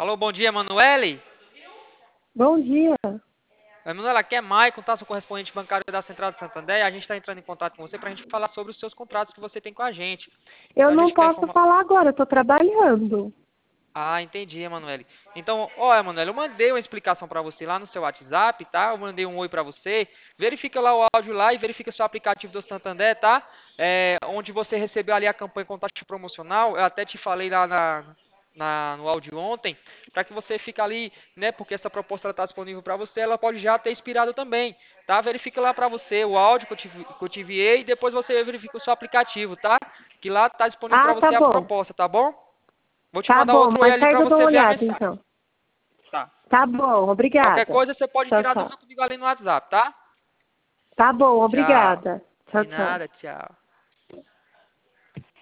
Alô, bom dia, Emanuele. Bom dia. Emanuele, aqui é Maicon, tá? Sou correspondente bancário da Central de Santander. A gente está entrando em contato com você para a gente falar sobre os seus contratos que você tem com a gente. Eu Então a não gente quer posso informar. falar agora, eu estou trabalhando. Ah, entendi, Emanuele. Então, ó, Emanuele, eu mandei uma explicação para você lá no seu WhatsApp, tá? Eu mandei um oi para você. Verifica lá o áudio lá e verifica seu aplicativo do Santander, tá? Onde você recebeu ali a campanha com taxa promocional. Eu até te falei lá no áudio ontem, para que você fique ali, né? Porque essa proposta está disponível para você, ela pode já ter expirado também, tá? Verifica lá para você o áudio que eu te enviei e depois você verifica o seu aplicativo, tá? Que lá está disponível para Ah, você a proposta, tá bom? Vou te tá mandar bom, outro oi mais ali para tarde eu dou uma você ver a olhada mensagem. então. Tá. Tá bom, Qualquer obrigada. coisa você pode Tchau, tirar tchau. dúvida comigo ali no WhatsApp, tá? Tá bom, Tchau. obrigada. Tchau, De tchau. nada, tchau.